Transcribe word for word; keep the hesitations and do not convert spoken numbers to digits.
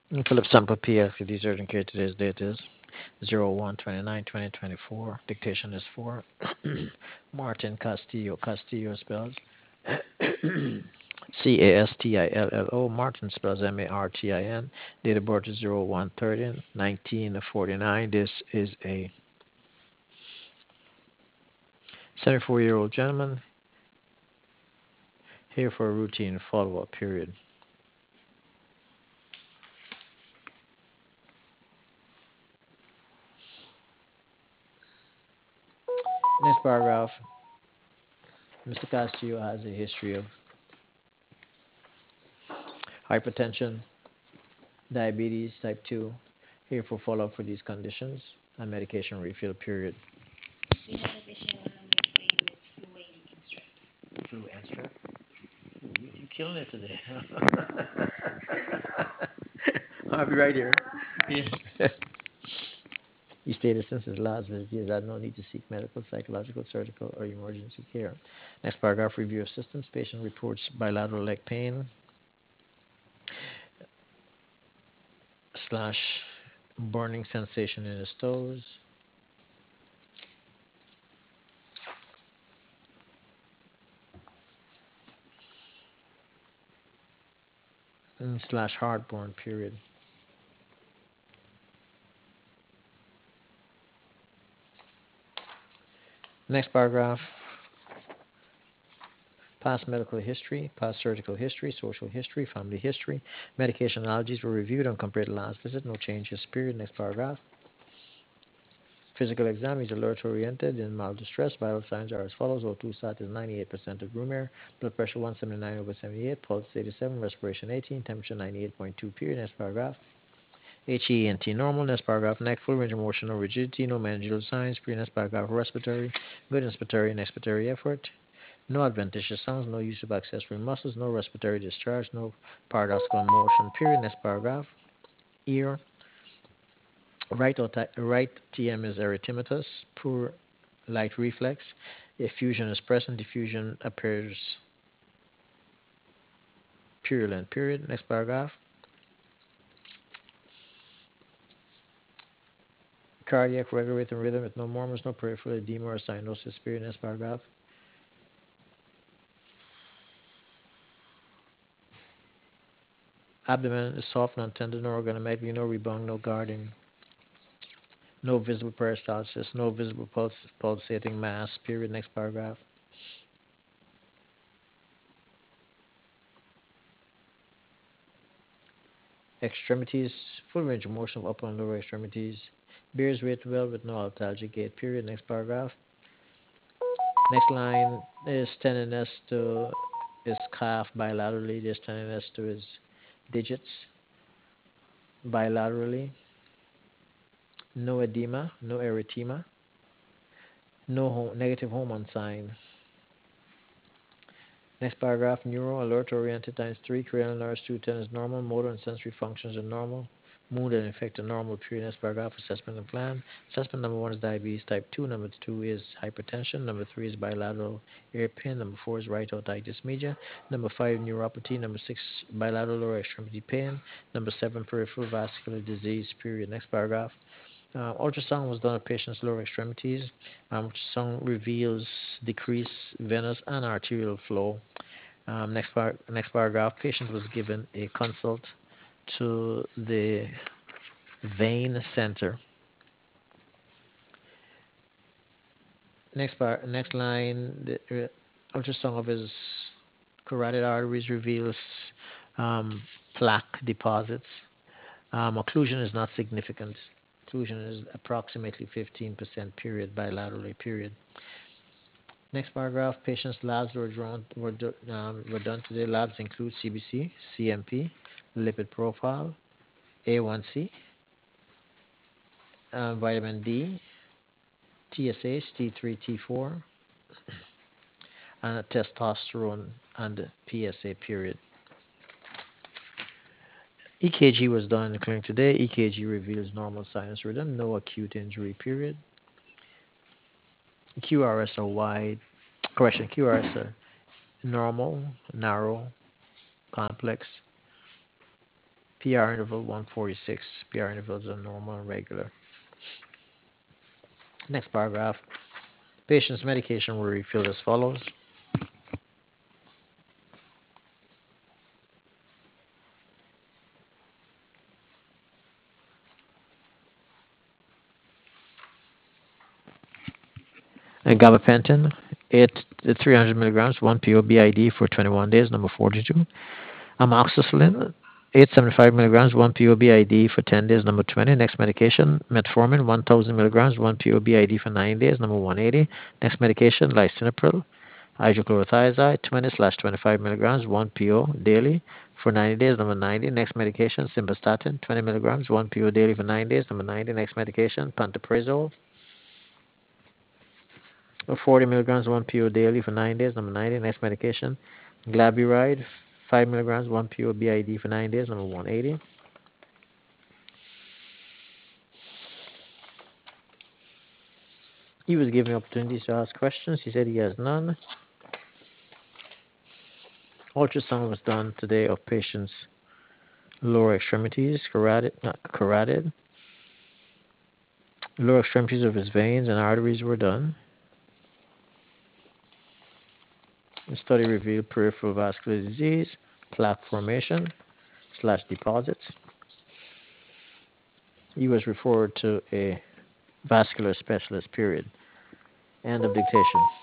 Philip sample P X, these urgent care today's date is zero one twenty-nine twenty twenty-four. Dictation is for Martin Castillo. Castillo spells C A S T I L L O. Martin spells M A R T I N. Date of birth is zero one thirty nineteen forty-nine. This is a seventy-four year old gentleman here for a routine follow up period. Next paragraph. Mister Castillo has a history of hypertension, diabetes type two, here for follow up for these conditions, and medication refill period. We have a patient on midway with fluid and stress. Flu and strep. You, you killing it today. I'll be right here. Yeah. He stated since his last visit, he has had no need to seek medical, psychological, surgical, or emergency care. Next paragraph, review of symptoms. Patient reports bilateral leg pain slash burning sensation in his toes. mm, Slash heartburn period. Next paragraph, past medical history, past surgical history, social history, family history. Medication allergies were reviewed and compared to last visit. No changes. Period. Next paragraph. Physical exam is alert oriented in mild distress. Vital signs are as follows. O two sat is ninety-eight percent of room air. Blood pressure one seventy-nine over seventy-eight. Pulse eighty-seven. Respiration eighteen. Temperature ninety-eight point two. Period. Next paragraph. H E N T normal. Next paragraph. Neck full range of motion, no rigidity, no meningeal signs. Period. Next paragraph. Respiratory. Good inspiratory and expiratory effort. No adventitious sounds. No use of accessory muscles. No respiratory discharge. No paradoxical motion. Period. Next paragraph. Ear. Right, right T M is erythematous, poor light reflex. Effusion is present. Diffusion appears purulent. Period. Next paragraph. Cardiac regulating rhythm with no murmurs, no peripheral edema or cyanosis. Period. Next paragraph. Abdomen is soft, non-tender, no organomegaly, no rebound, no guarding, no visible peristalsis, no visible pulse, pulsating mass. Period. Next paragraph. Extremities, full range of motion of upper and lower extremities. Bears weight well with no altalgic gait. Period. Next paragraph. Next line is tenderness to his calf bilaterally. There's tenderness to his digits bilaterally. No edema, no erythema, no ho- negative hormone sign. Next paragraph, neuro alert oriented times three, cranial nerves two ten is normal, motor and sensory functions are normal, mood and effect are normal. Period. Next paragraph, assessment and plan. Assessment number one is diabetes type two, number two is hypertension, number three is bilateral ear pain, number four is right otitis media, number five neuropathy, number six bilateral lower extremity pain, number seven peripheral vascular disease. Period. Next paragraph. Uh, ultrasound was done of patient's lower extremities. Um, ultrasound reveals decreased venous and arterial flow. Um, next, par- next paragraph, patient was given a consult to the vein center. Next par- next line, the uh, ultrasound of his carotid arteries reveals um, plaque deposits. Um, occlusion is not significant. Occlusion is approximately fifteen percent period bilaterally period. Next paragraph, patients' labs were drawn were, do, um, were done today. Labs include C B C, C M P, lipid profile, A one C, uh, vitamin D, T S H, T three, T four, and testosterone and P S A period. E K G was done in the clinic today. E K G reveals normal sinus rhythm, no acute injury period. Q R S are wide, correction, Q R S are normal, narrow, complex, P R interval one forty-six. P R intervals are normal and regular. Next paragraph. Patient's medication were refilled as follows. And gabapentin, eight, three hundred milligrams, one P O B I D for twenty-one days, number forty-two. Amoxicillin, eight hundred seventy-five milligrams, one P O B I D for ten days, number twenty. Next medication, metformin, one thousand milligrams, one P O B I D for nine days, number one eighty. Next medication, lisinopril, hydrochlorothiazide, twenty slash twenty-five milligrams, one P O daily for ninety days, number ninety. Next medication, simvastatin, twenty milligrams, one P O daily for nine days, number ninety. Next medication, pantoprazole, forty milligrams, one P O daily for nine days, number ninety. Next medication, glyburide, five milligrams, one P O B I D for nine days, number one eighty. He was given opportunities to ask questions. He said he has none. Ultrasound was done today of patient's lower extremities, carotid, not carotid. Lower extremities of his veins and arteries were done. The study revealed peripheral vascular disease, plaque formation, slash deposits. He was referred to a vascular specialist, period. End of dictation.